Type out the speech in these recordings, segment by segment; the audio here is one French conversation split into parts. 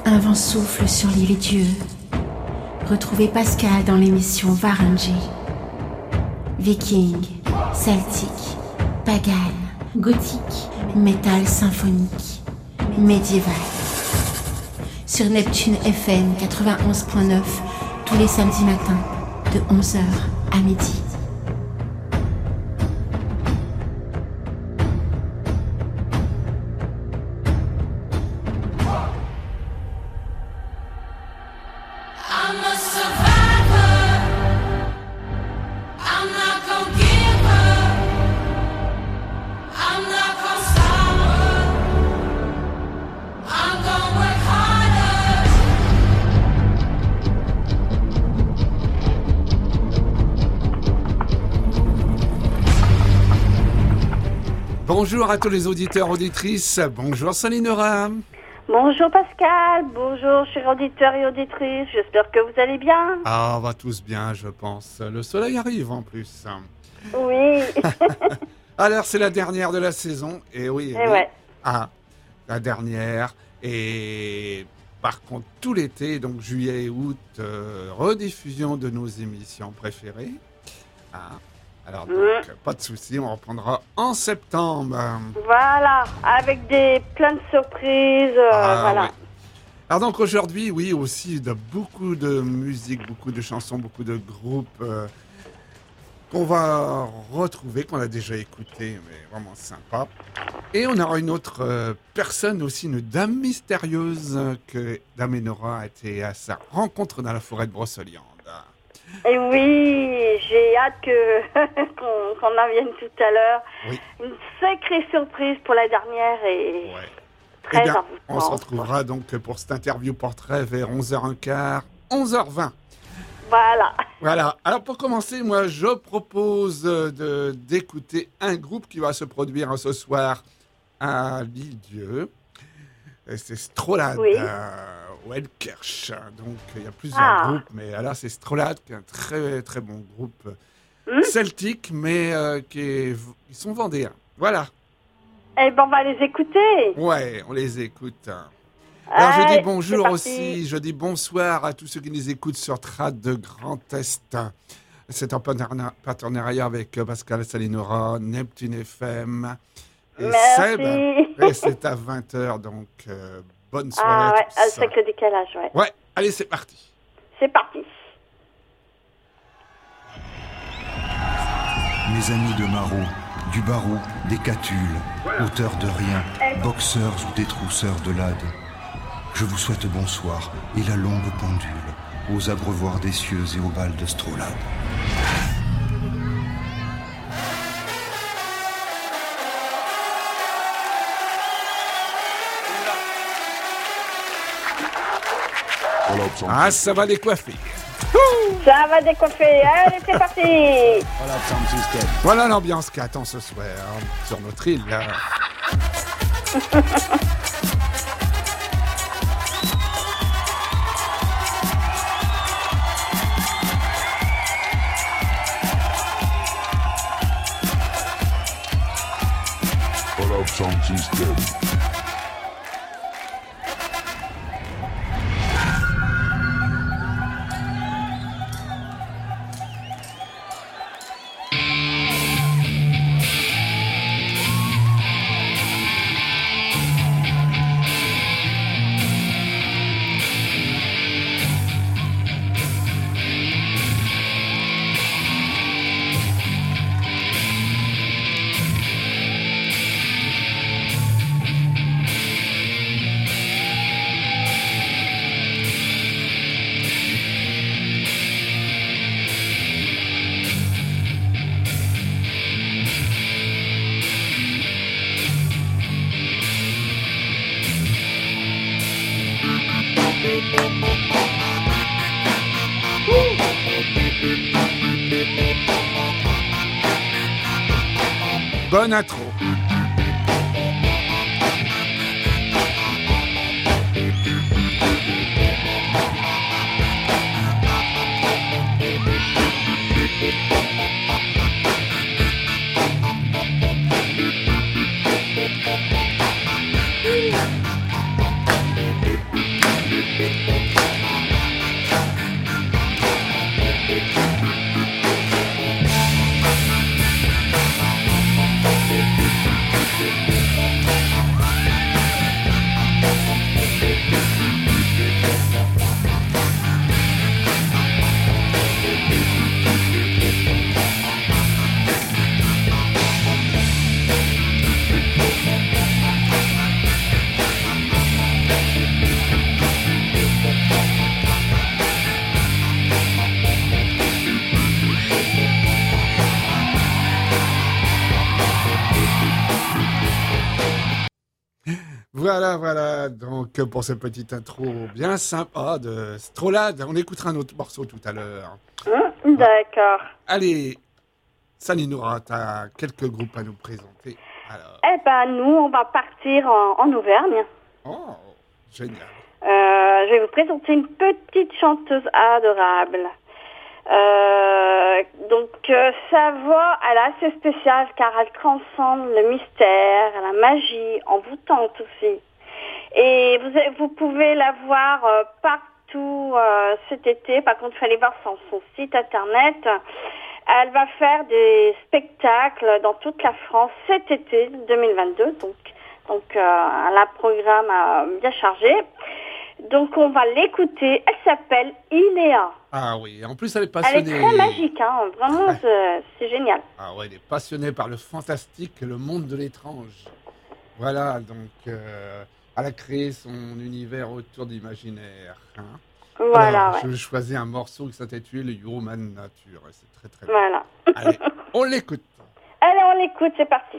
Un vent souffle sur l'île Dieu. Retrouvez Pascal dans l'émission Varangé. Viking, celtique, pagan, gothique, métal symphonique, médiéval. Sur Neptune FM 91.9, tous les samedis matins, de 11h à midi. Bonjour à tous les auditeurs, auditrices. Bonjour Salinora. Bonjour Pascal, bonjour chers auditeurs et auditrices. J'espère que vous allez bien. Ah, on va tous bien, je pense. Le soleil arrive en plus. Oui. Alors, c'est la dernière de la saison. Et oui. Et ouais. Ah, la dernière. Et par contre, tout l'été, donc juillet et août, rediffusion de nos émissions préférées. Ah. Alors donc, pas de souci, on reprendra en septembre. Voilà, avec plein de surprises, voilà. Ouais. Alors donc aujourd'hui, oui, aussi beaucoup de musique, beaucoup de chansons, beaucoup de groupes qu'on va retrouver, qu'on a déjà écouté, mais vraiment sympa. Et on aura une autre personne aussi, une dame mystérieuse, que Dame Enora a été à sa rencontre dans la forêt de Brocéliande. Et oui, j'ai hâte qu'on en vienne tout à l'heure. Oui. Une sacrée surprise pour la dernière et très bien, envoûtante. on se retrouvera donc pour cette interview portrait vers 11h15, 11h20. Voilà. Alors pour commencer, moi je propose d'écouter un groupe qui va se produire ce soir à l'Île-Dieu. C'est Strolad. Oui. Welkersch. Donc il y a plusieurs groupes, mais là c'est Strolad qui est un très très bon groupe celtique, mais ils sont vendéens. Voilà. Eh ben on va les écouter. Ouais, on les écoute. Alors je dis bonjour aussi, je dis bonsoir à tous ceux qui nous écoutent sur Trad de Grand Est. C'est en partenariat avec Pascal Salinora, Neptune FM et Merci. Seb. Et c'est à 20h, donc bonne soirée. Ah ouais, avec le décalage, ouais. Ouais, allez, c'est parti. C'est parti. Mes amis de Marot, du barreau, des catules, auteurs de rien, boxeurs ou détrousseurs de lade, je vous souhaite bonsoir et la longue pendule aux abreuvoirs des cieux et aux balles de Strolad. Ah, ça va décoiffer. Ça va décoiffer. Allez, c'est parti. Voilà l'ambiance qui attend ce soir sur notre île. Là. Bonne intro. Voilà. Donc, pour cette petite intro bien sympa de Strolade, on écoutera un autre morceau tout à l'heure. D'accord. Allez, Sally Noura, tu as quelques groupes à nous présenter. Alors. Eh ben, nous, on va partir en Auvergne. Oh, génial. Je vais vous présenter une petite chanteuse adorable. Sa voix, elle est assez spéciale car elle transcende le mystère, la magie, envoûtante aussi. Et vous pouvez la voir partout cet été. Par contre, il fallait voir son site internet. Elle va faire des spectacles dans toute la France cet été 2022. Donc elle a un programme bien chargé. Donc on va l'écouter. Elle s'appelle Iléa. Ah oui, en plus elle est passionnée. Elle est très magique, hein. Vraiment, c'est génial. Ah ouais, elle est passionnée par le fantastique et le monde de l'étrange. Voilà, donc elle a créé son univers autour d'imaginaire. Hein. Voilà, alors, ouais. Je choisis un morceau qui s'intitule Human Nature. Et c'est très très bien. Voilà. Allez, on l'écoute. Allez, on l'écoute, c'est parti.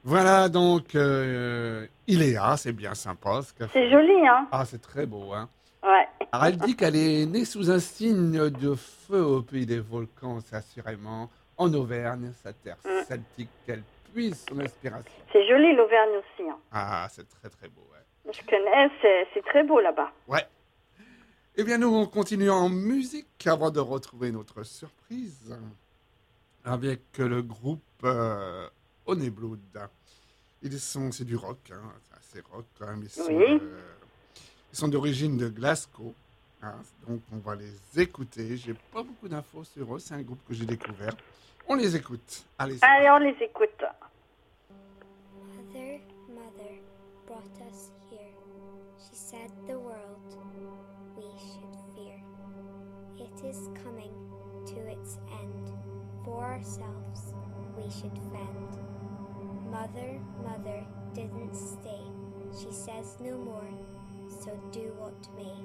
Voilà, donc, Iléa, c'est bien sympa. C'est joli, hein? Ah, c'est très beau, hein? Ouais. Alors, elle dit qu'elle est née sous un signe de feu au pays des volcans, c'est assurément en Auvergne, sa terre celtique, qu'elle puise son inspiration. C'est joli l'Auvergne aussi, hein. Ah, c'est très très beau, ouais. Je connais, c'est très beau là-bas. Ouais. Eh bien, nous, on continue en musique avant de retrouver notre surprise avec le groupe Honey-Blood. C'est du rock, hein, c'est assez rock quand même. Ils sont d'origine de Glasgow, hein, donc on va les écouter. J'ai pas beaucoup d'infos sur eux, c'est un groupe que j'ai découvert. On les écoute. Allez, on les écoute. Mother, mother brought us here. She said the world we should fear. It is coming to its end. For ourselves we should fend. Mother, mother didn't stay. She says no more, so do what may.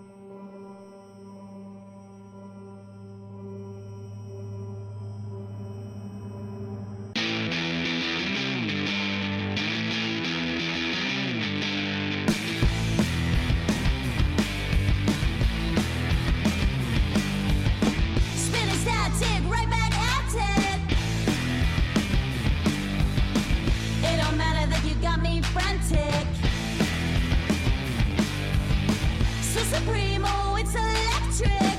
Supremo, it's electric.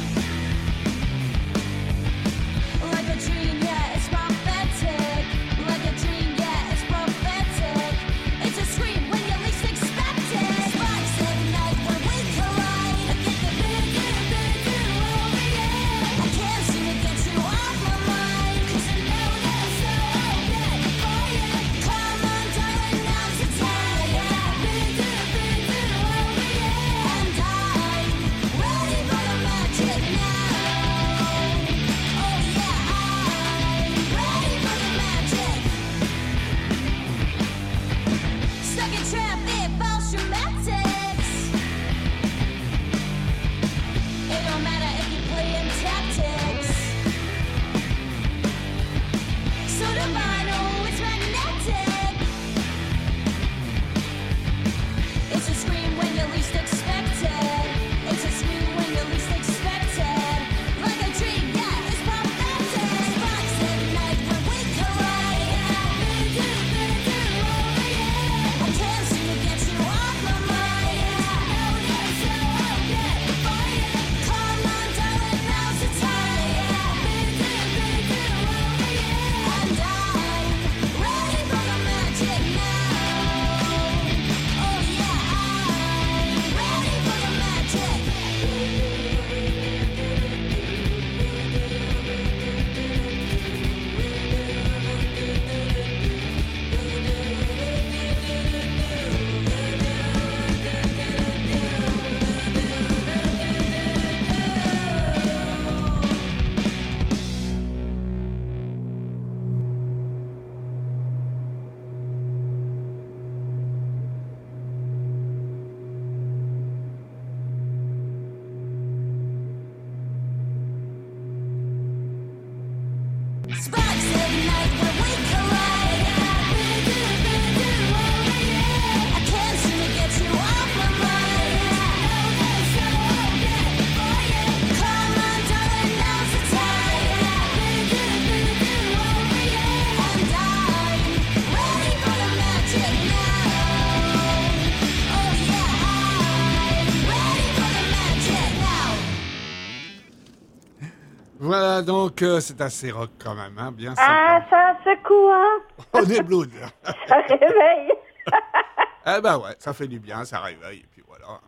Like a dream, yeah, it's prophetic. Like a dream, yeah, it's prophetic. It's a scream when you least expect it. Sparks ignite when we collide. I get the big over you. I can't seem to get you off my mind. 'Cause I know that so bad for you. Come on, darling, now's the time. Yeah, big over you. And I'm ready for the magic now. Oh yeah, I'm ready for the magic. Stuck in traffic, false dramatics. It don't matter if you're playing tactics. So divine, oh, it's magnetic. It's a scream when you least expect it. It's a scream when you least expect it. Like a dream, yeah, it's prophetic. Sparks ignite when we collide. Yeah, over you. I can't seem to get you off my mind. I know that so good for you. Come on, darling, now's the time. Yeah, over you. And I'm ready for the magic now. Oh yeah, I'm ready for the magic. Sparks ignite when we collide. I can't seem to get you off my mind. I know that so good for you. Come on, darling, now's the time. Over you. And I'm ready for the magic now. Oh yeah, I'm ready for the magic now. Voilà, donc c'est assez rock quand même, hein, bien Ah, sympa. ça secoue, hein? Honey-Blood. Ça réveille. Eh ben ouais, ça fait du bien, ça réveille, et puis voilà.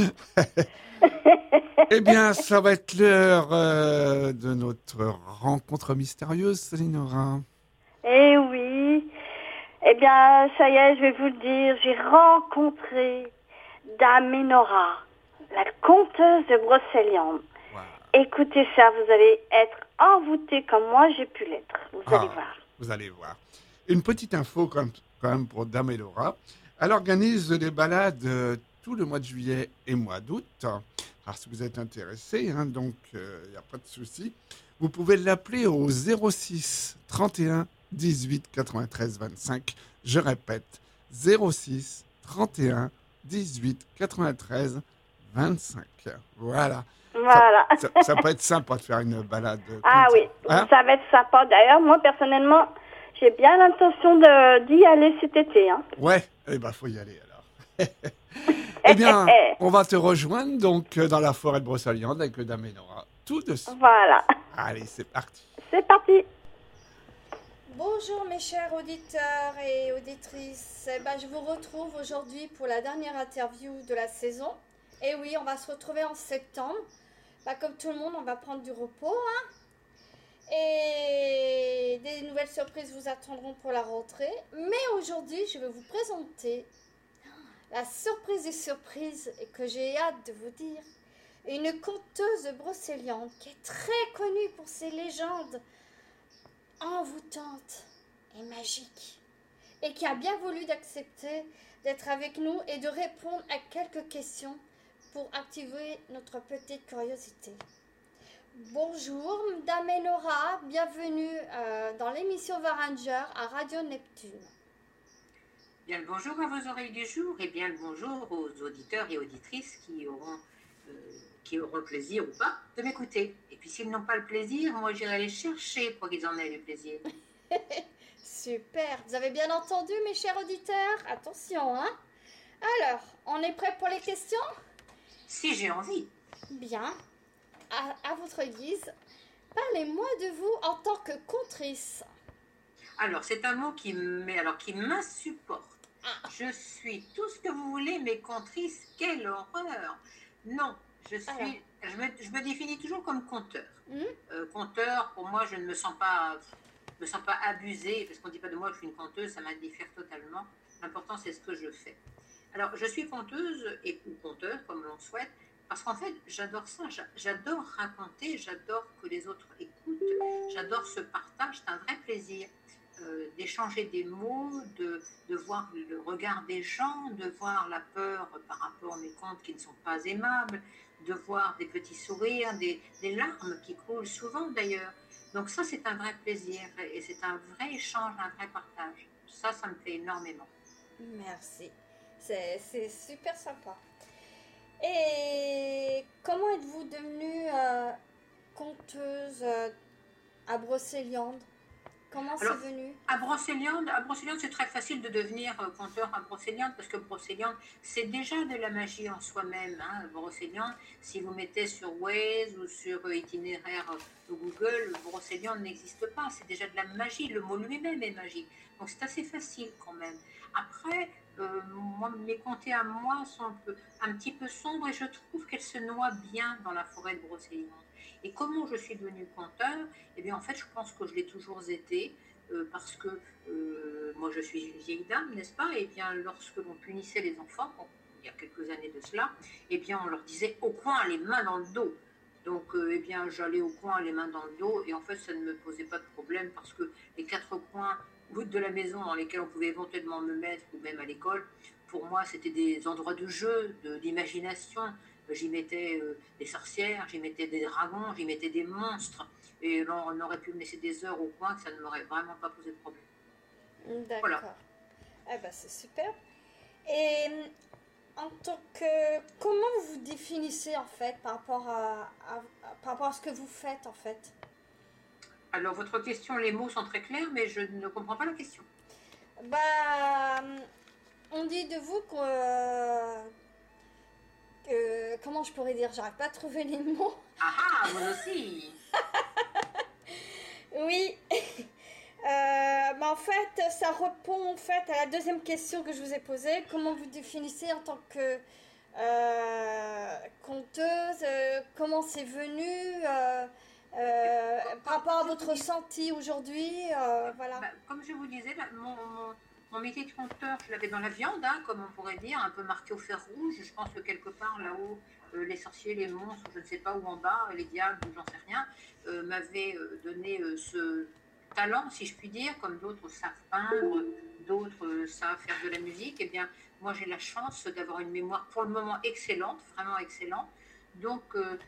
Eh bien, ça va être l'heure de notre rencontre mystérieuse, Célinora. Eh oui. Eh bien, ça y est, je vais vous le dire, j'ai rencontré Dame Ménora, la conteuse de Brocéliande. Wow. Écoutez ça, vous allez être envoûtés comme moi j'ai pu l'être. Vous allez voir. Vous allez voir. Une petite info quand même pour Dame Laura. Elle organise des balades tout le mois de juillet et mois d'août. Alors si vous êtes intéressé, hein, donc il n'y a pas de souci. Vous pouvez l'appeler au 06 31 18 93 25. Je répète, 06 31 18 93 25. Voilà. Voilà. Ça peut être sympa de faire une balade. Ah comme oui, ça. Hein? ça va être sympa. D'ailleurs, moi, personnellement, j'ai bien l'intention d'y aller cet été. Hein. Ouais, eh ben faut y aller alors. Eh bien, on va te rejoindre donc dans la forêt de Brocéliande avec Dame et Nora tout de suite. Voilà. Allez, c'est parti. C'est parti. Bonjour mes chers auditeurs et auditrices. Je vous retrouve aujourd'hui pour la dernière interview de la saison. Et oui, on va se retrouver en septembre. Comme tout le monde, on va prendre du repos. Et des nouvelles surprises vous attendront pour la rentrée. Mais aujourd'hui, je vais vous présenter la surprise des surprises et que j'ai hâte de vous dire. Une conteuse brocéliande qui est très connue pour ses légendes envoûtante et magique, et qui a bien voulu d'accepter d'être avec nous et de répondre à quelques questions pour activer notre petite curiosité. Bonjour, Dame et Nora, bienvenue dans l'émission Varanger à Radio Neptune. Bien le bonjour à vos oreilles du jour et bien le bonjour aux auditeurs et auditrices qui auront le plaisir ou pas de m'écouter. Et puis s'ils n'ont pas le plaisir, moi j'irai les chercher pour qu'ils en aient le plaisir. Super, vous avez bien entendu mes chers auditeurs? Attention, hein? Alors, on est prêt pour les questions? Si j'ai envie. Bien, à votre guise, parlez-moi de vous en tant que contrice. Alors, c'est un mot qui m'insupporte. Je suis tout ce que vous voulez, mais contrice, quelle horreur! Non, je me définis toujours comme conteur. Conteur, pour moi, je ne me sens pas abusée, parce qu'on ne dit pas de moi que je suis une conteuse, ça m'indiffère totalement. L'important, c'est ce que je fais. Alors, je suis conteuse ou conteur, comme l'on souhaite, parce qu'en fait, j'adore ça. J'adore raconter, j'adore que les autres écoutent, j'adore ce partage, c'est un vrai plaisir. D'échanger des mots, de voir le regard des gens, de voir la peur par rapport à mes contes qui ne sont pas aimables, de voir des petits sourires, des larmes qui coulent souvent d'ailleurs. Donc ça, c'est un vrai plaisir et c'est un vrai échange, un vrai partage. Ça me plaît énormément. Merci, c'est super sympa. Et comment êtes-vous devenue conteuse à Brocéliande? Comment c'est venu? À Brocéliande, c'est très facile de devenir conteur à Brocéliande parce que Brocéliande, c'est déjà de la magie en soi-même. Hein. Brocéliande, si vous mettez sur Waze ou sur itinéraire Google, Brocéliande n'existe pas. C'est déjà de la magie. Le mot lui-même est magique. Donc c'est assez facile quand même. Après, mes contes à moi sont un petit peu sombres et je trouve qu'elles se noient bien dans la forêt de Brocéliande. Et comment je suis devenue conteur? Eh bien, en fait, je pense que je l'ai toujours été, parce que moi, je suis une vieille dame, n'est-ce pas? Et bien, lorsque l'on punissait les enfants, il y a quelques années de cela, eh bien, on leur disait au coin, les mains dans le dos. Donc, eh bien, j'allais au coin, les mains dans le dos, et en fait, ça ne me posait pas de problème, parce que les quatre coins de la maison dans lesquels on pouvait éventuellement me mettre, ou même à l'école, pour moi, c'était des endroits de jeu, d'imagination. J'y mettais des sorcières, j'y mettais des dragons, j'y mettais des monstres. Et on aurait pu me laisser des heures au coin que ça ne m'aurait vraiment pas posé de problème. D'accord. Voilà. Ah bah c'est super. Et en tant que... Comment vous définissez en fait par rapport à ce que vous faites en fait? Alors votre question, les mots sont très clairs, mais je ne comprends pas la question. On dit de vous comment je pourrais dire? J'arrive pas à trouver les mots. Ah, moi aussi. Oui. En fait, ça répond en fait à la deuxième question que je vous ai posée. Comment vous définissez en tant que conteuse? Comment c'est venu par rapport à votre ressenti aujourd'hui? Voilà. Comme je vous disais, mon métier de conteur, je l'avais dans la viande, hein, comme on pourrait dire, un peu marqué au fer rouge. Je pense que quelque part là-haut, les sorciers, les monstres, je ne sais pas où en bas, les diables, j'en sais rien, m'avaient donné ce talent, si je puis dire, comme d'autres savent peindre, d'autres savent faire de la musique. Eh bien, moi j'ai la chance d'avoir une mémoire pour le moment excellente, vraiment excellente. Donc,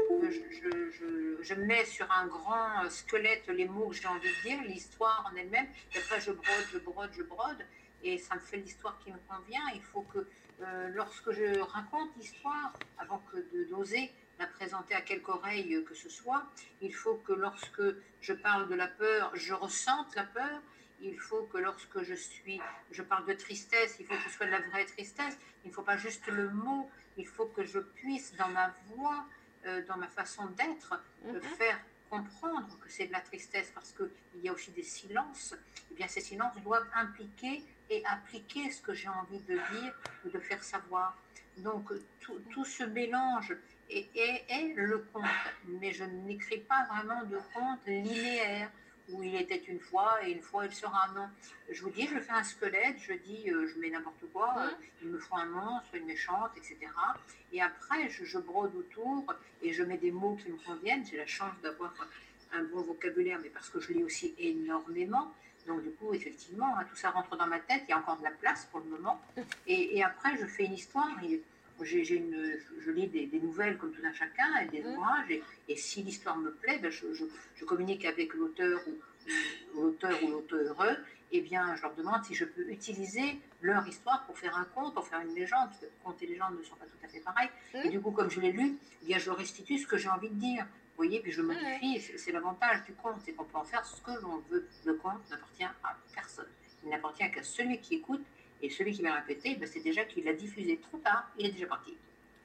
je mets sur un grand squelette les mots que j'ai envie de dire, l'histoire en elle-même, et après je brode. et ça me fait l'histoire qui me convient. Il faut que lorsque je raconte l'histoire, avant que d'oser la présenter à quelque oreille que ce soit, il faut que lorsque je parle de la peur, je ressente la peur. Il faut que lorsque je parle de tristesse, il faut que ce soit de la vraie tristesse. Il ne faut pas juste le mot. Il faut que je puisse, dans ma voix, dans ma façon d'être, faire comprendre que c'est de la tristesse, parce qu'il y a aussi des silences. Eh bien, ces silences doivent impliquer et appliquer ce que j'ai envie de dire ou de faire savoir. Donc, tout ce mélange est le conte, mais je n'écris pas vraiment de conte linéaire, où il était une fois et une fois il sera. Non, je vous dis, je fais un squelette, je dis, je mets n'importe quoi, il me faut un monstre, une méchante, etc. Et après, je brode autour et je mets des mots qui me conviennent. J'ai la chance d'avoir un bon vocabulaire, mais parce que je lis aussi énormément. Donc du coup, effectivement, tout ça rentre dans ma tête, il y a encore de la place pour le moment. Et après, je fais une histoire. Je lis des nouvelles comme tout un chacun, et des ouvrages, et si l'histoire me plaît, ben je communique avec l'auteur ou l'auteure, et bien je leur demande si je peux utiliser leur histoire pour faire un conte, pour faire une légende, parce que conte et légende ne sont pas tout à fait pareils. Et du coup, comme je l'ai lu, eh bien je restitue ce que j'ai envie de dire. Vous voyez, puis je modifie, c'est l'avantage du conte, c'est qu'on peut en faire ce que l'on veut. Le conte n'appartient à personne. Il n'appartient qu'à celui qui écoute. Et celui qui va répéter, ben c'est déjà qu'il l'a diffusé trop tard, il est déjà parti.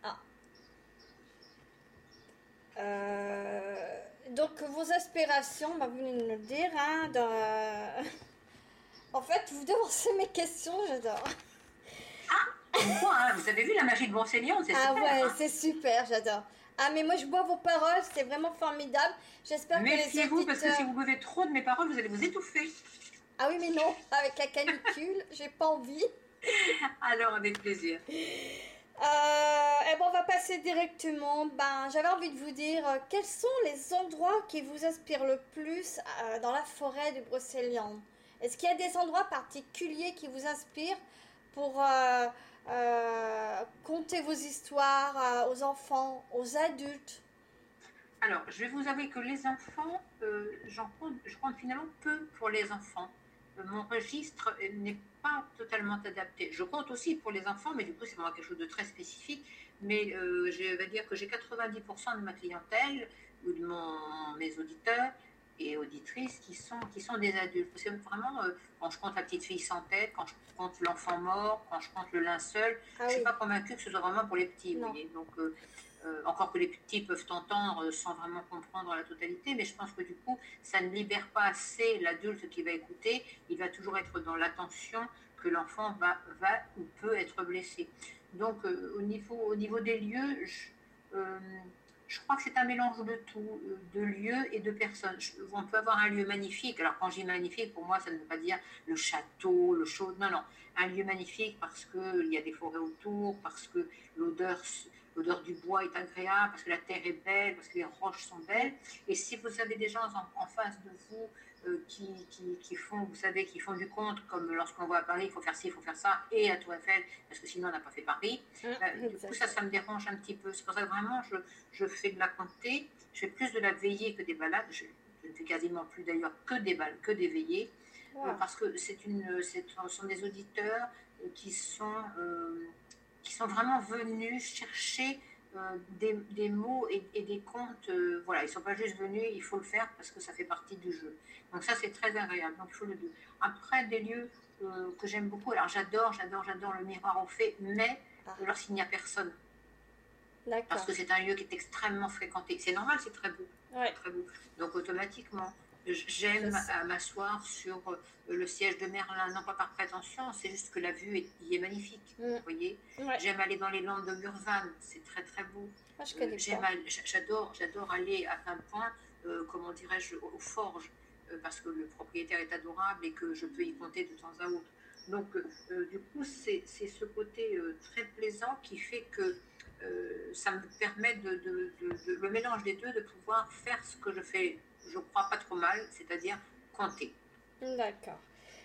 Donc vos aspirations, vous venez de nous le dire, en fait, vous devancez mes questions, j'adore. Pourquoi vous avez vu la magie de Brocéliande, c'est super. Ouais, c'est super, j'adore. Mais moi je bois vos paroles, c'est vraiment formidable. J'espère que les méfiez-vous, parce que si vous buvez trop de mes paroles, vous allez vous étouffer. Ah oui, mais non, avec la canicule, j'ai pas envie. Alors, avec plaisir. On va passer directement. J'avais envie de vous dire, quels sont les endroits qui vous inspirent le plus dans la forêt de Brocéliande? Est-ce qu'il y a des endroits particuliers qui vous inspirent pour conter vos histoires aux enfants, aux adultes? Alors, je vais vous avouer que les enfants, je compte finalement peu pour les enfants. Mon registre n'est pas totalement adapté. Je compte aussi pour les enfants, mais du coup, c'est vraiment quelque chose de très spécifique. Mais je vais dire que j'ai 90% de ma clientèle, ou de mes auditeurs et auditrices qui sont des adultes. C'est vraiment, quand je compte la petite fille sans tête, quand je compte l'enfant mort, quand je compte le linceul, je ne suis pas convaincue que ce soit vraiment pour les petits. Vous voyez. Donc, encore que les petits peuvent entendre sans vraiment comprendre la totalité, mais je pense que du coup, ça ne libère pas assez l'adulte qui va écouter. Il va toujours être dans l'attention que l'enfant va ou peut être blessé. Donc, au niveau des lieux, je crois que c'est un mélange de tout, de lieux et de personnes. On peut avoir un lieu magnifique. Alors, quand je dis magnifique, pour moi, ça ne veut pas dire le château, le chaud. Non, non. Un lieu magnifique parce qu'il y a des forêts autour, parce que l'odeur du bois est agréable, parce que la terre est belle, parce que les roches sont belles. Et si vous avez des gens en face de vous qui font, vous savez, qui font du conte, comme lorsqu'on voit à Paris, il faut faire ci, il faut faire ça, et à Tour Eiffel, parce que sinon on n'a pas fait Paris. Du coup, ça me dérange un petit peu. C'est pour ça que vraiment, je fais de la comptée. Je fais plus de la veillée que des balades. Je ne fais quasiment plus d'ailleurs que des veillées. Parce que ce sont des auditeurs qui sont vraiment venus chercher des mots et des contes. Voilà, ils ne sont pas juste venus, il faut le faire parce que ça fait partie du jeu. Donc ça, c'est très agréable. Donc il faut le dire. Après, des lieux que j'aime beaucoup. Alors j'adore le miroir aux fées, mais lorsqu'il n'y a personne. Parce que c'est un lieu qui est extrêmement fréquenté. C'est normal, c'est très beau. Ouais. Très beau. Donc automatiquement, j'aime m'asseoir sur le siège de Merlin, non pas par prétention, c'est juste que la vue y est magnifique, vous voyez. J'aime aller dans les landes de Murvanne, c'est très très beau. J'adore aller à un point, comment dirais-je, aux forges, parce que le propriétaire est adorable et que je peux y compter de temps à autre. Donc du coup, c'est ce côté très plaisant qui fait que ça me permet le mélange des deux, de pouvoir faire ce que je fais, je crois, pas trop mal, c'est-à-dire compter. D'accord.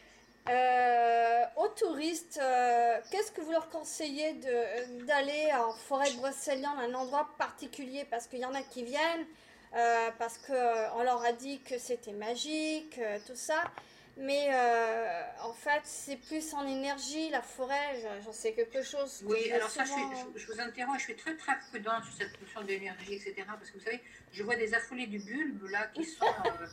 Aux touristes, qu'est-ce que vous leur conseillez d'aller en forêt de Brocéliande, un endroit particulier? Parce qu'il y en a qui viennent, parce qu'on leur a dit que c'était magique, tout ça. Mais en fait, c'est plus en énergie, la forêt, j'en sais quelque chose. que Oui, je alors ça, souvent- je vous interromps, je suis très très prudente sur cette notion d'énergie, etc. Parce que vous savez, je vois des affolés du bulbe là qui sont,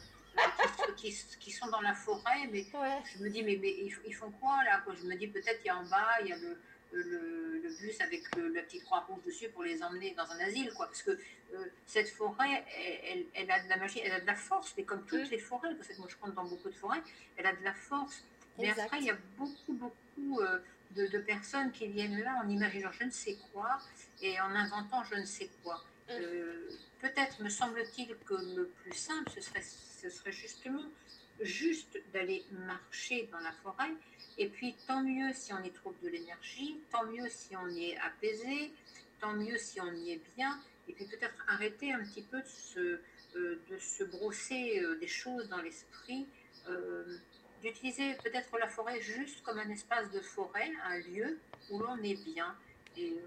qui sont dans la forêt, mais Ouais, je me dis, mais ils font quoi là quoi. Je me dis, peut-être il y a en bas, il y a le bus avec la petite croix rouge dessus pour les emmener dans un asile, quoi. Parce que cette forêt, elle a de la magie, elle a de la force, mais comme toutes les forêts, parce que moi je compte dans beaucoup de forêts, elle a de la force. Mais exact. après, il y a beaucoup de personnes qui viennent là en imaginant je ne sais quoi et en inventant je ne sais quoi. Peut-être me semble-t-il que le plus simple, ce serait justement juste d'aller marcher dans la forêt. Et puis, tant mieux si on y trouve de l'énergie, tant mieux si on y est apaisé, tant mieux si on y est bien. Et puis, peut-être arrêter un petit peu de se brosser des choses dans l'esprit, d'utiliser peut-être la forêt juste comme un espace de forêt, un lieu où l'on est bien. Et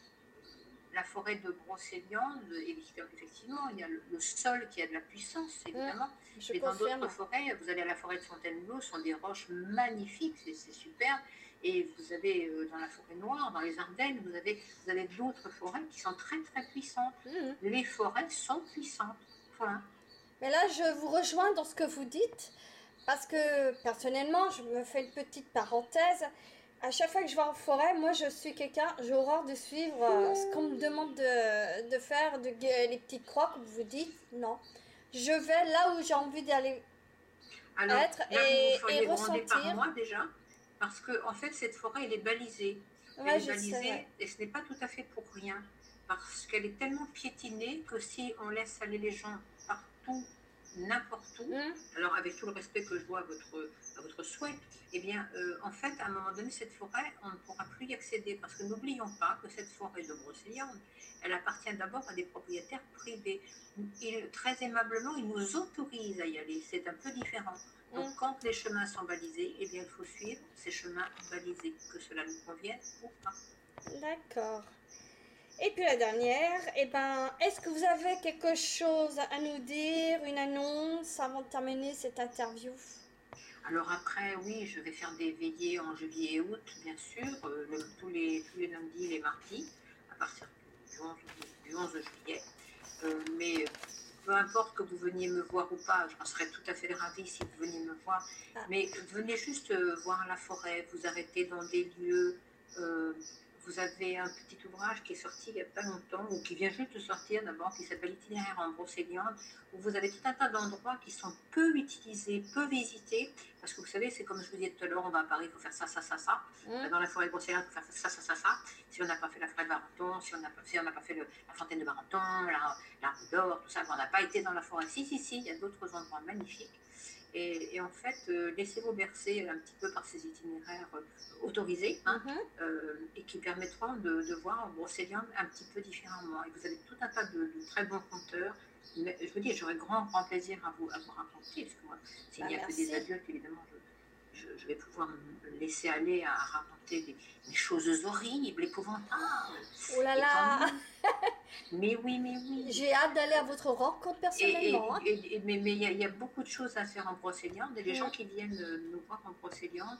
la forêt de Brocéliande, effectivement, il y a le sol qui a de la puissance, évidemment. Je Mais dans confirme. d'autres forêts, vous allez à la forêt de Fontainebleau, ce sont des roches magnifiques, c'est super. Et vous avez dans la forêt noire, dans les Ardennes, vous avez d'autres forêts qui sont très très puissantes. Les forêts sont puissantes. Voilà. Mais là, je vous rejoins dans ce que vous dites, parce que personnellement, je me fais une petite parenthèse. À chaque fois que je vais en forêt, moi je suis quelqu'un, j'ai horreur de suivre ce qu'on me demande de faire, les petites croix, comme vous dites. Non. Je vais là où j'ai envie d'aller Alors, être là, et vous feriez gronder par ressentir. moi déjà, parce que en fait, cette forêt, elle est balisée. Ouais, Elle est je sais, balisée ouais. et ce n'est pas tout à fait pour rien, parce qu'elle est tellement piétinée que si on laisse aller les gens partout, n'importe où, alors avec tout le respect que je dois à votre souhait, eh bien, en fait, à un moment donné, cette forêt, on ne pourra plus y accéder, parce que n'oublions pas que cette forêt de Brocéliande, elle appartient d'abord à des propriétaires privés. Très aimablement, ils nous autorisent à y aller, c'est un peu différent. Donc, quand les chemins sont balisés, eh bien, il faut suivre ces chemins balisés, que cela nous convienne ou pas. D'accord. Et puis la dernière, est-ce que vous avez quelque chose à nous dire, une annonce avant de terminer cette interview? Alors après, oui, je vais faire des veillées en juillet et août, bien sûr, tous les lundis et les mardis, à partir du 11 juillet. Mais peu importe que vous veniez me voir ou pas, j'en serais tout à fait ravie si vous veniez me voir. Mais venez juste voir la forêt, vous arrêtez dans des lieux. Vous avez un petit ouvrage qui est sorti il n'y a pas longtemps, ou qui vient juste de sortir d'abord, qui s'appelle Itinéraire en Brocéliande, où vous avez tout un tas d'endroits qui sont peu utilisés, peu visités, parce que vous savez, c'est comme je vous disais tout à l'heure, on va à Paris, il faut faire ça, ça, ça, ça. Dans la forêt de Brocéliande, il faut faire ça, ça, ça, ça. Si on n'a pas fait la forêt de Barenton, si on n'a pas fait la fontaine de Barenton, l'arbre d'or, tout ça, on n'a pas été dans la forêt. Si, il y a d'autres endroits magnifiques. Et en fait, laissez-vous bercer un petit peu par ces itinéraires autorisés et qui permettront de voir Brocéliande un petit peu différemment. Et vous avez tout un tas de très bons conteurs. Mais, je vous dis, j'aurais grand plaisir à vous raconter, parce que moi, s'il n'y a que des adultes, évidemment, je vais pouvoir me laisser aller à raconter des choses horribles, épouvantables. Oh là là! Mais oui. J'ai hâte d'aller à votre rencontre personnellement. Mais il y a beaucoup de choses à faire en Brocéliande. Et les gens qui viennent nous voir en Brocéliande,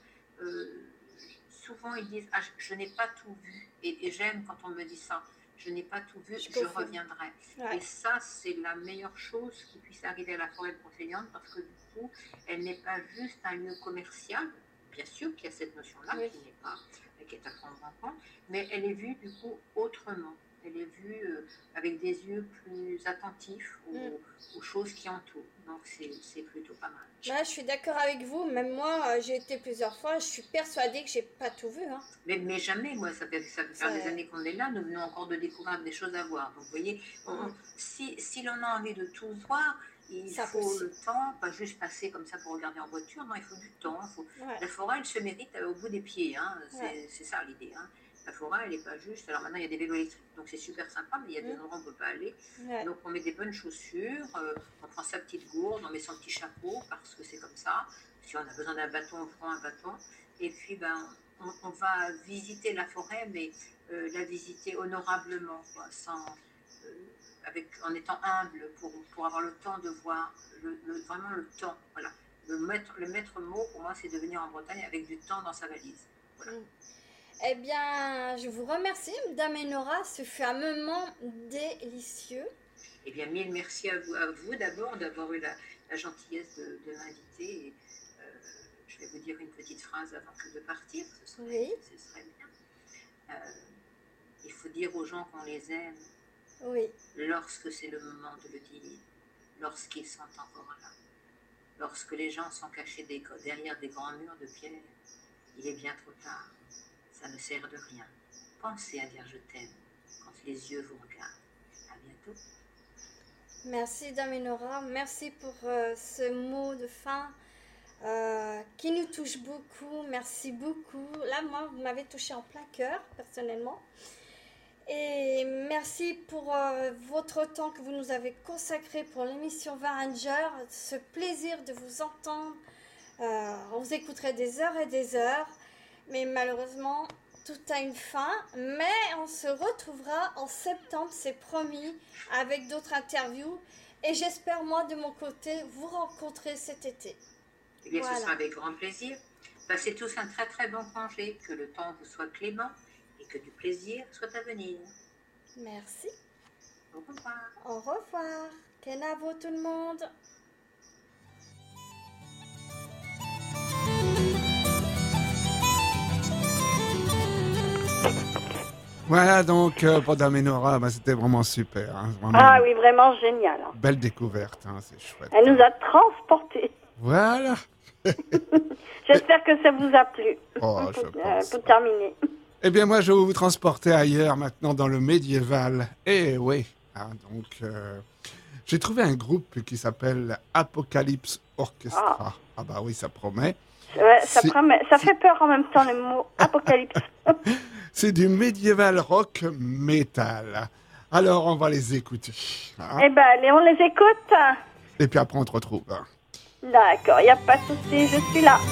souvent ils disent je n'ai pas tout vu. Et j'aime quand on me dit ça. Je n'ai pas tout vu, je reviendrai. Ouais. Et ça, c'est la meilleure chose qui puisse arriver à la forêt de Brocéliande, parce que du coup, elle n'est pas juste un lieu commercial. Bien sûr qu'il y a cette notion-là qui est à prendre en compte, mais elle est vue du coup autrement. Elle est vue avec des yeux plus attentifs aux choses qui entourent. Donc c'est plutôt pas mal. Là, je suis d'accord avec vous. Même moi, j'ai été plusieurs fois. Je suis persuadée que j'ai pas tout vu. Hein. Mais jamais, moi, ça fait faire des années qu'on est là. Nous venons encore de découvrir des choses à voir. Donc vous voyez, si l'on a envie de tout voir, il faut le temps, pas juste passer comme ça pour regarder en voiture. Non, il faut du temps. La forêt, elle se mérite au bout des pieds. Hein. C'est ça l'idée. Hein. La forêt, elle n'est pas juste. Alors maintenant, il y a des vélos électriques, donc c'est super sympa, mais il y a des endroits où on ne peut pas aller. Donc on met des bonnes chaussures, on prend sa petite gourde, on met son petit chapeau, parce que c'est comme ça. Si on a besoin d'un bâton, on prend un bâton. Et puis, on va visiter la forêt, mais la visiter honorablement, quoi, en étant humble, pour avoir le temps de voir, vraiment le temps. Voilà. le maître mot pour moi, c'est de venir en Bretagne avec du temps dans sa valise. Voilà. Eh bien, je vous remercie, Dame Enora. Ce fut un moment délicieux. Eh bien, mille merci à vous d'abord d'avoir eu la gentillesse de m'inviter. Et, je vais vous dire une petite phrase avant de partir. Ce serait bien. Il faut dire aux gens qu'on les aime. Oui. Lorsque c'est le moment de le dire, lorsqu'ils sont encore là, lorsque les gens sont cachés derrière des grands murs de pierre, il est bien trop tard, ça ne sert de rien. Pensez à dire je t'aime quand les yeux vous regardent. À bientôt. Merci Dame Enora, merci pour ce mot de fin qui nous touche beaucoup, merci beaucoup. Là, moi, vous m'avez touché en plein cœur, personnellement. Et merci pour votre temps que vous nous avez consacré pour l'émission Varanger, ce plaisir de vous entendre. On vous écouterait des heures et des heures, mais malheureusement, tout a une fin. Mais on se retrouvera en septembre, c'est promis, avec d'autres interviews. Et j'espère, moi, de mon côté, vous rencontrer cet été. Eh bien, ce sera avec grand plaisir. Passez tous un très très bon congé, que le temps vous soit clément. Que du plaisir soit à venir. Merci. Au revoir. Au revoir. Kenavo tout le monde. Voilà donc pour Dame Enora, c'était vraiment super. Hein, vraiment oui, vraiment génial. Hein. Belle découverte, hein, c'est chouette. Elle nous a transportés. Voilà. J'espère que ça vous a plu. Pour terminer. Eh bien, moi, je vais vous transporter ailleurs, maintenant, dans le médiéval. Eh oui, hein, donc, j'ai trouvé un groupe qui s'appelle Apocalypse Orchestra. Ah bah oui, ça promet. Ouais, ça promet. Ça fait peur en même temps, le mot apocalypse. C'est du médiéval rock metal. Alors, on va les écouter. Hein. Eh ben, allez, on les écoute. Et puis après, on te retrouve. Hein. D'accord, il n'y a pas de souci, je suis là.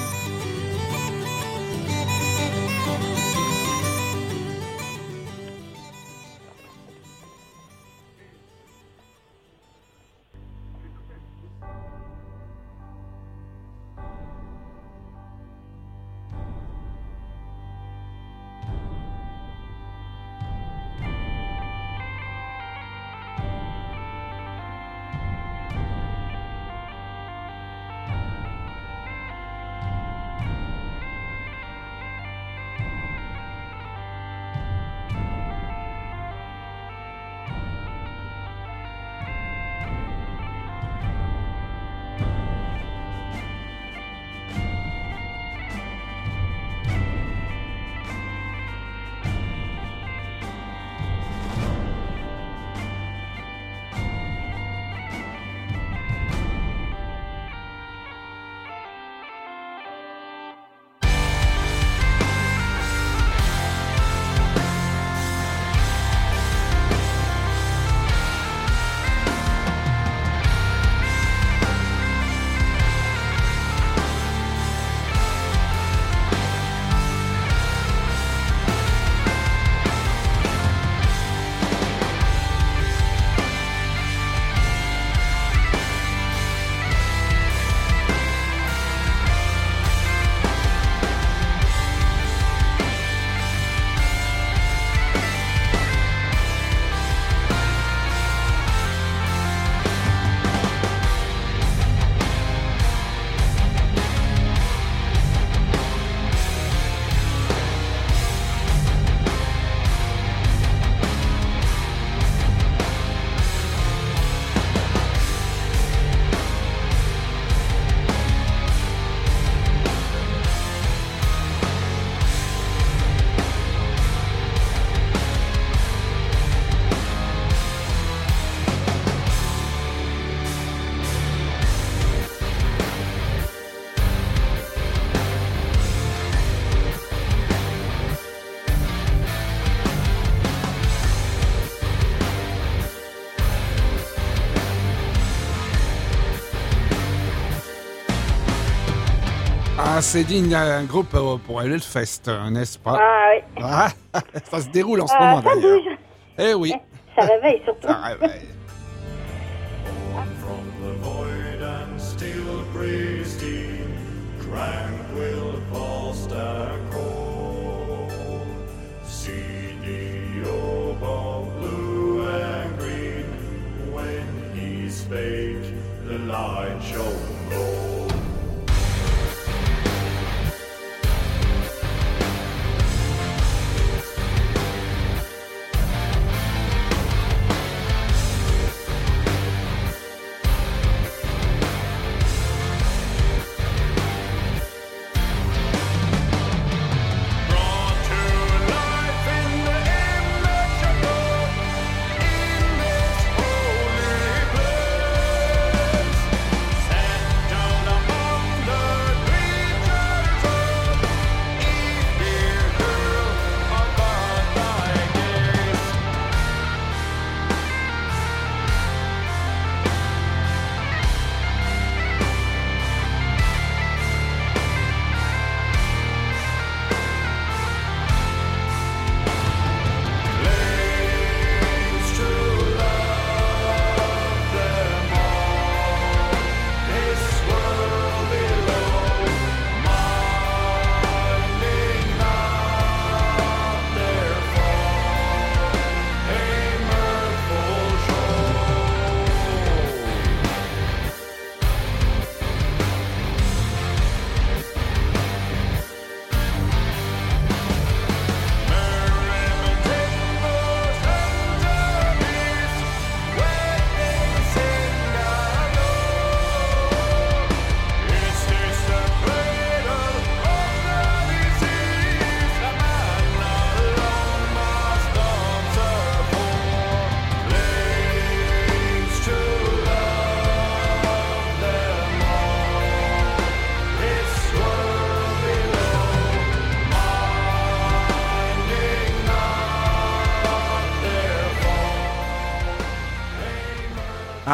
C'est digne d'un groupe pour Hellfest, n'est-ce pas? Ah oui. Ah, ça se déroule en ce moment ça d'ailleurs. bouge. Eh oui. Ça réveille surtout. Ça réveille. From the void and still breeze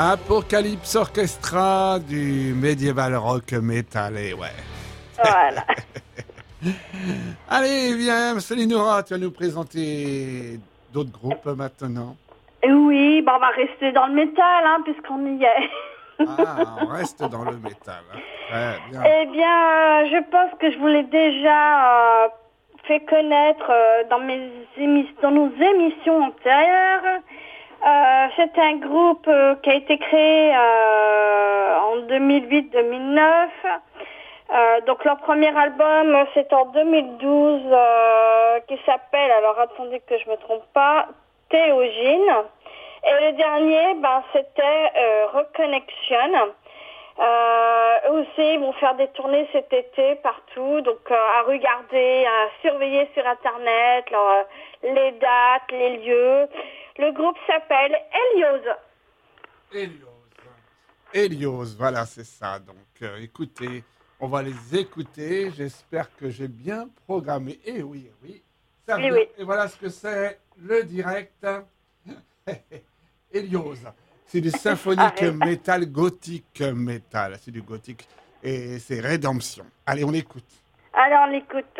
Apocalypse Orchestra du Medieval Rock Metal, et ouais. Voilà. Allez, viens, Célinora, tu vas nous présenter d'autres groupes maintenant. Et oui, on va rester dans le métal, hein, puisqu'on y est. Ah, on reste dans le métal. Hein. Très bien. Eh bien, je pense que je vous l'ai déjà fait connaître dans nos émissions antérieures. C'est un groupe qui a été créé en 2008-2009. Donc leur premier album, c'est en 2012, qui s'appelle, alors attendez que je me trompe pas, Théogène. Et le dernier, c'était Reconnection. Eux aussi, ils vont faire des tournées cet été partout, donc à regarder, à surveiller sur Internet les dates, les lieux. Le groupe s'appelle Hélios. Hélios, voilà, c'est ça. Donc, écoutez, on va les écouter. J'espère que j'ai bien programmé. Et oui, ça vient. Oui. Et voilà ce que c'est le direct. Hélios. C'est du symphonique métal, gothique métal. C'est du gothique et c'est Rédemption. Allez, on écoute. Alors, on l'écoute.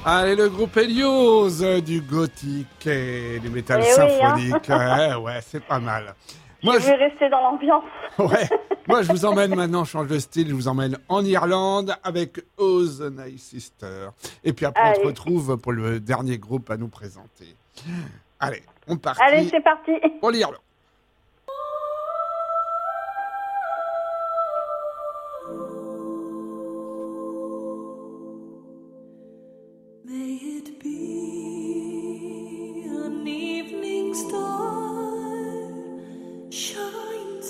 Allez, le groupe Helios du gothique et du métal Eh oui, hein. symphonique. Ouais, c'est pas mal. Je vais rester dans l'ambiance. Ouais. Moi, je vous emmène maintenant, je change de style, je vous emmène en Irlande avec Oz Night Sister. Et puis après, on se Allez. retrouve pour le dernier groupe à nous présenter. Allez, on part. Allez, c'est parti. Pour l'Irlande. May it be an evening star shines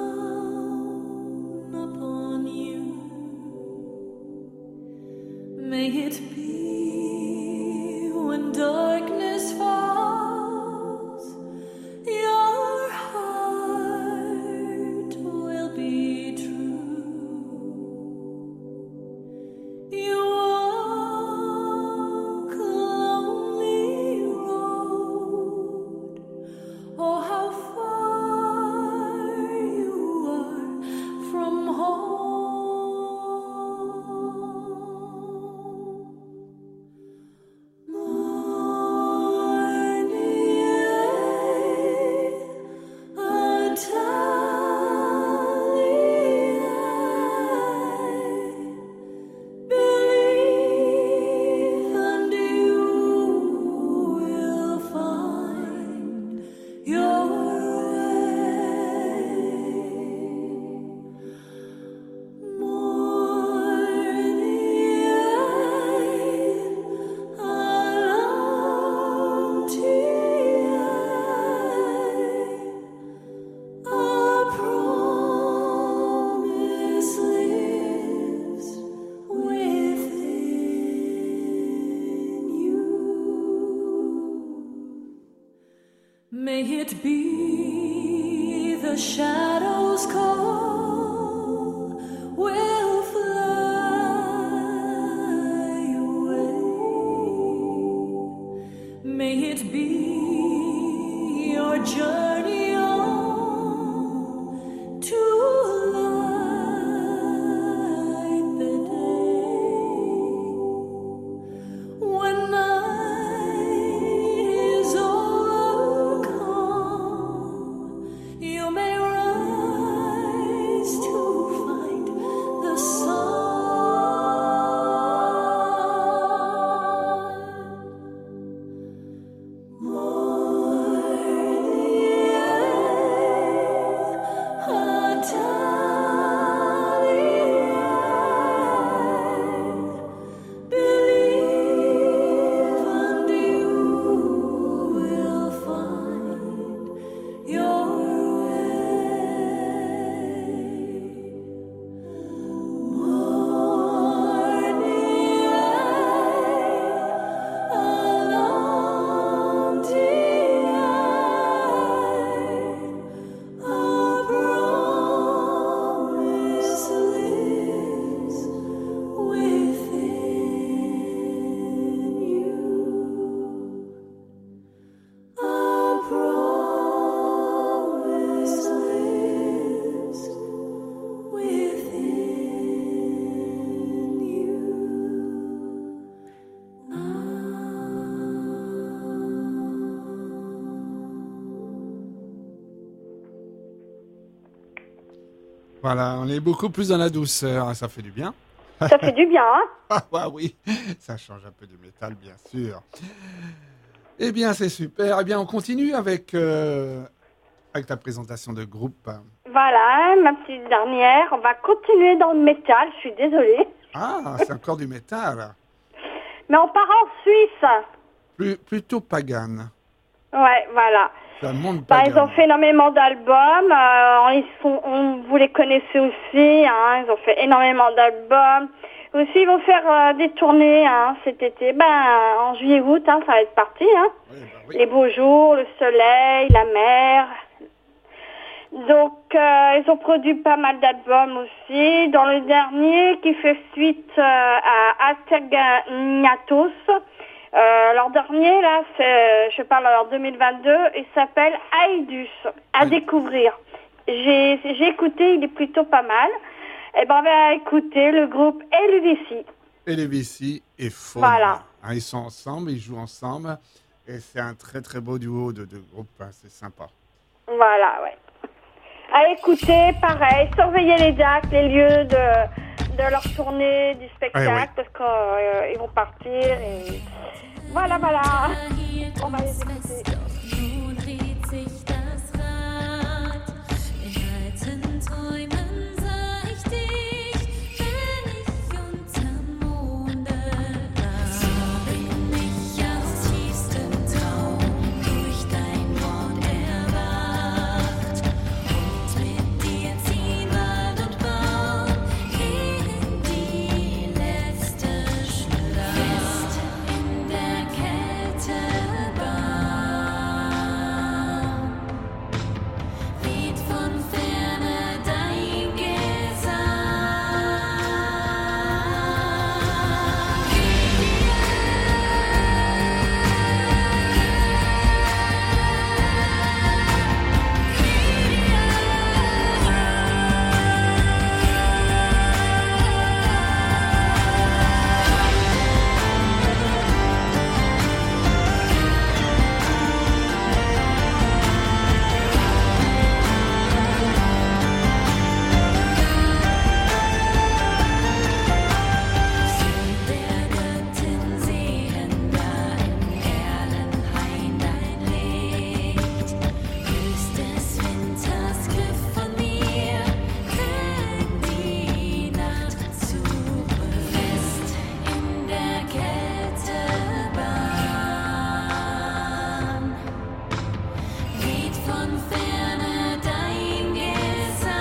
down upon you. May it be when darkness falls, your heart will be true. You walk a lonely road. Oh, how far you are from home. Morning, believe and you will find your way. Morning, a promise lives within you. May it be the shadows call will fly away. May it be your journey on to light the day. When night is overcome, you may rise to find the sun. Believe and you will find your Voilà, on est beaucoup plus dans la douceur, ça fait du bien. Ça fait du bien, hein. Ah ouais, oui, ça change un peu du métal, bien sûr. Eh bien, c'est super. Eh bien, on continue avec ta présentation de groupe. Voilà, ma petite dernière. On va continuer dans le métal, je suis désolée. Ah, c'est encore du métal. Mais on part en Suisse. Plutôt pagan. Ouais, voilà. C'est un monde Bah, pagan. ils ont fait énormément d'albums. Vous les connaissez aussi. Hein, ils ont fait énormément d'albums. Aussi, ils vont faire des tournées hein, cet été. En juillet-août, hein, ça va être parti. Hein. Oui, oui. Les beaux jours, le soleil, la mer. Donc, ils ont produit pas mal d'albums aussi. Dans le dernier, qui fait suite à Atergnatos. Leur dernier, là, je parle en 2022, il s'appelle Aidus, à découvrir. J'ai écouté, il est plutôt pas mal. Et ben, on va écouter le groupe LUDC. et les Vici et Faune. Voilà. Hein, ils sont ensemble, ils jouent ensemble. Et c'est un très très beau duo de groupe. Hein, c'est sympa. Voilà, ouais. À écouter, pareil, surveiller les dates, les lieux de leur tournée, du spectacle, Ouais, oui. parce qu'ils vont partir. Et... Voilà, voilà. On va les écouter. Nun dreht sich das Rad. In alten Träumen sah ich dich, wenn ich unterm Monde lag. So bin ich aus tiefstem Traum durch dein Wort erwacht. Und mit dir ziehen Wald und Baum in die letzte Schlacht. In der Kälte weht von ferne dein Gesang. Der Göttin sehender im Erlenhain dein Licht, löst des Winters Griff von mir, wenn die Nacht zurücklässt in der Kältebahn. Weht von ferne dein Gesang.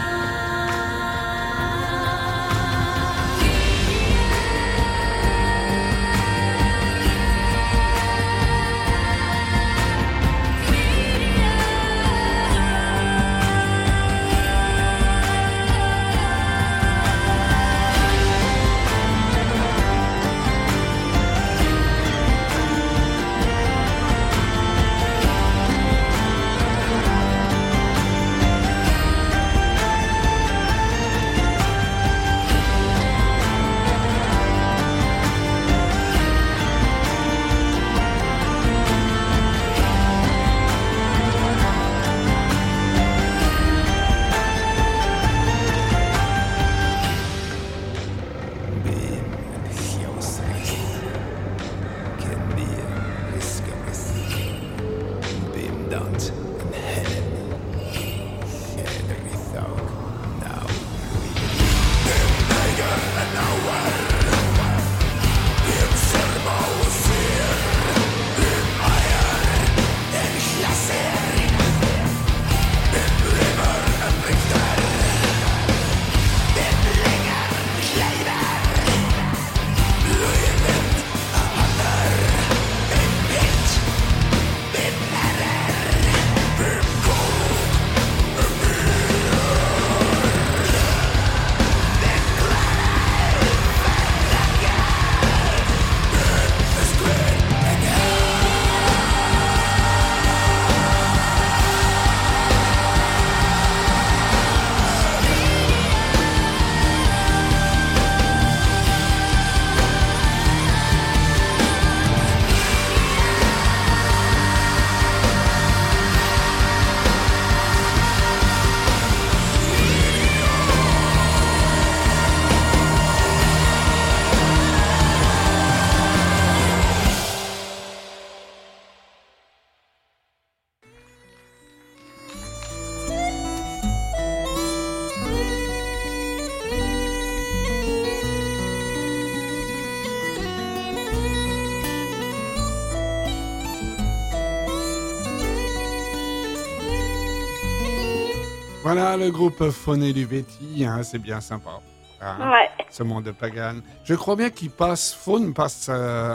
Voilà le groupe Faune et Luvetti, hein, c'est bien sympa. Hein, Ouais. ce monde de Pagan. Je crois bien qu'il passe, Faune passe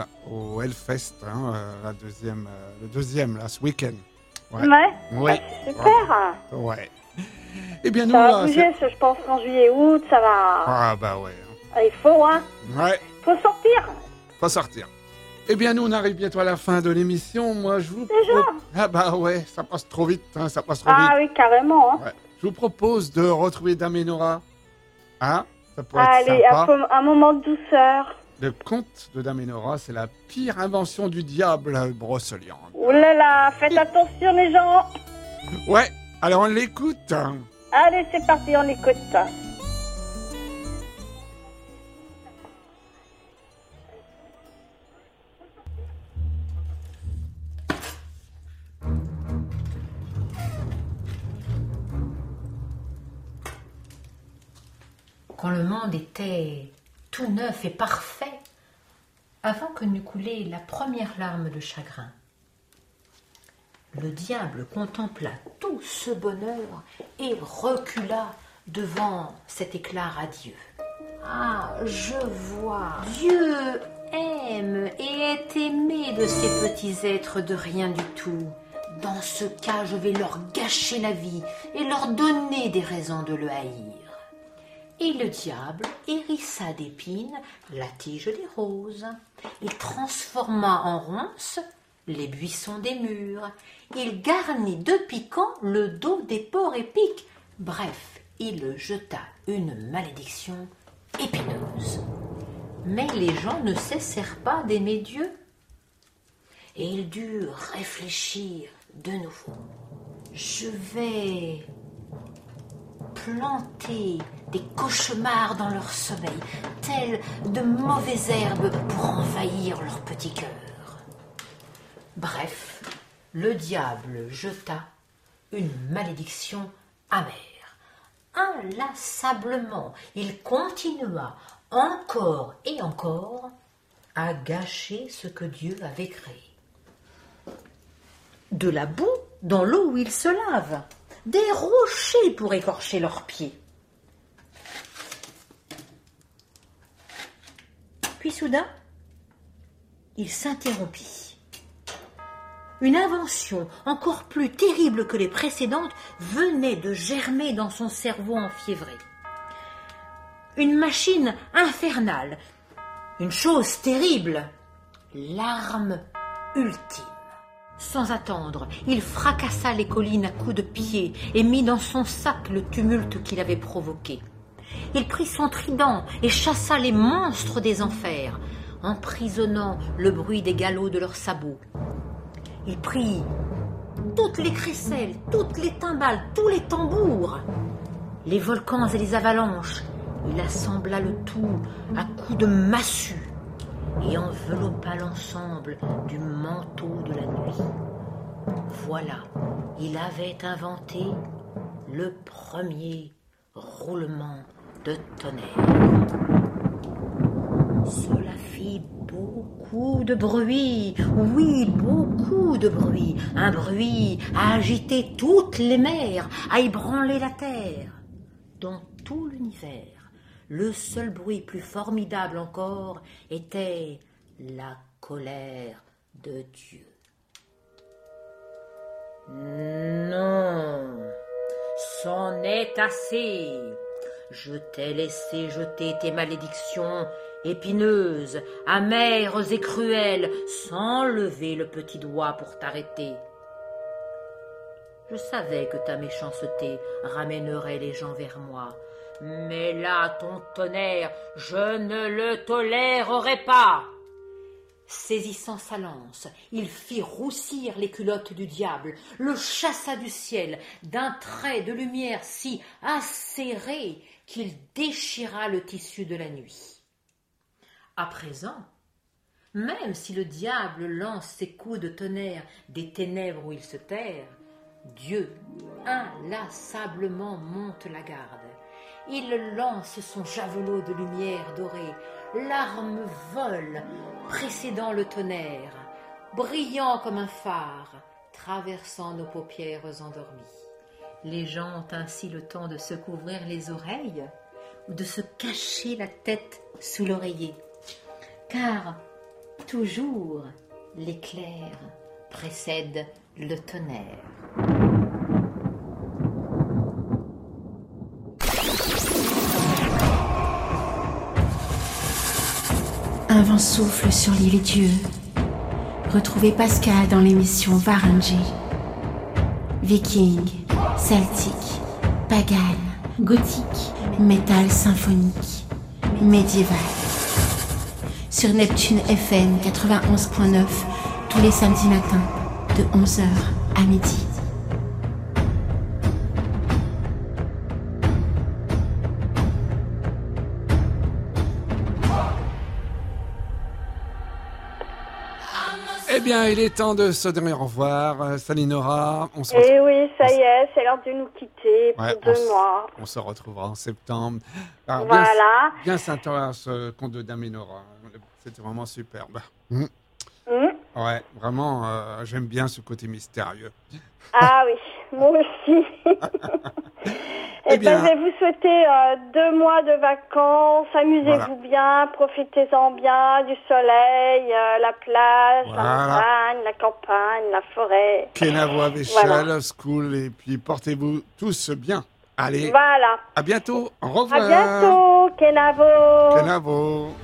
au Hellfest, hein, le deuxième, là, ce week-end. Ouais. Ouais. Super. Ouais. Eh bien, nous, Ça là, va bouger, je pense qu'en juillet-août, ça va. Ah, bah ouais. Il faut, hein. Ouais, Faut sortir. faut sortir. Eh bien, nous, on arrive bientôt à la fin de l'émission. Moi, je vous Déjà Ah, bah ouais, ça passe trop vite, hein, ça passe trop vite. Ah oui, carrément. Hein. Ouais. Je vous propose de retrouver Dame et Nora. Hein, Ça pourrait Allez, être sympa. un moment de douceur. Le conte de Dame Enora, c'est la pire invention du diable, Broceliande. Ouh là là, faites attention les gens. Ouais, alors on l'écoute. Allez, c'est parti, on écoute. Quand le monde était tout neuf et parfait, avant que n'eût coulé la première larme de chagrin, le diable contempla tout ce bonheur et recula devant cet éclat radieux. Ah, je vois, Dieu aime et est aimé de ces petits êtres de rien du tout. Dans ce cas, je vais leur gâcher la vie et leur donner des raisons de le haïr. Et le diable hérissa d'épines la tige des roses. Il transforma en ronces les buissons des murs. Il garnit de piquants le dos des porcs épiques. Bref, il jeta une malédiction épineuse. Mais les gens ne cessèrent pas d'aimer Dieu. Et ils durent réfléchir de nouveau. Je vais planter des cauchemars dans leur sommeil, tels de mauvaises herbes pour envahir leur petit cœur. Bref, le diable jeta une malédiction amère. Inlassablement, il continua encore et encore à gâcher ce que Dieu avait créé. De la boue dans l'eau où ils se lavent, des rochers pour écorcher leurs pieds. Puis soudain, il s'interrompit. Une invention encore plus terrible que les précédentes venait de germer dans son cerveau enfiévré. Une machine infernale, une chose terrible, l'arme ultime. Sans attendre, il fracassa les collines à coups de pied et mit dans son sac le tumulte qu'il avait provoqué. Il prit son trident et chassa les monstres des enfers, emprisonnant le bruit des galops de leurs sabots. Il prit toutes les crécelles, toutes les timbales, tous les tambours, les volcans et les avalanches. Il assembla le tout à coups de massue et enveloppa l'ensemble du manteau de la nuit. Voilà, il avait inventé le premier roulement de tonnerre. Cela fit beaucoup de bruit, oui, beaucoup de bruit. Un bruit à agiter toutes les mers, à ébranler la terre. Dans tout l'univers, le seul bruit plus formidable encore était la colère de Dieu. Non, c'en est assez. Je t'ai laissé jeter tes malédictions épineuses, amères et cruelles, sans lever le petit doigt pour t'arrêter. Je savais que ta méchanceté ramènerait les gens vers moi. Mais là, ton tonnerre, je ne le tolérerai pas. Saisissant sa lance, il fit roussir les culottes du diable, le chassa du ciel d'un trait de lumière si acéré qu'il déchira le tissu de la nuit. À présent, même si le diable lance ses coups de tonnerre des ténèbres où il se terre, Dieu inlassablement monte la garde. Il lance son javelot de lumière dorée, l'arme vole, précédant le tonnerre, brillant comme un phare, traversant nos paupières endormies. Les gens ont ainsi le temps de se couvrir les oreilles ou de se cacher la tête sous l'oreiller, car toujours l'éclair précède le tonnerre. Un vent souffle sur l'île Dieu. Retrouvez Pascal dans l'émission Varangy. Viking, celtique, pagan, gothique, métal symphonique. médiévale. Sur Neptune FM 91.9, tous les samedis matins, de 11h à midi. Eh bien, il est temps de se donner au revoir. Salut Nora. On se Eh oui, ça y est, c'est l'heure de nous quitter pour Ouais, 2 mois. On se retrouvera en septembre. Alors, Voilà. Bien sympa ce conte de Dame et Nora. C'était vraiment superbe. Ouais, vraiment, j'aime bien ce côté mystérieux. Ah oui, moi aussi. Eh bien. Je vais vous souhaiter 2 mois de vacances. Amusez-vous bien, profitez-en bien du soleil, la plage, la montagne, la campagne, la forêt. Kenavo Avechal, School, et puis portez-vous tous bien. Allez, Voilà. à bientôt. Au revoir. À bientôt, Kenavo. Kenavo.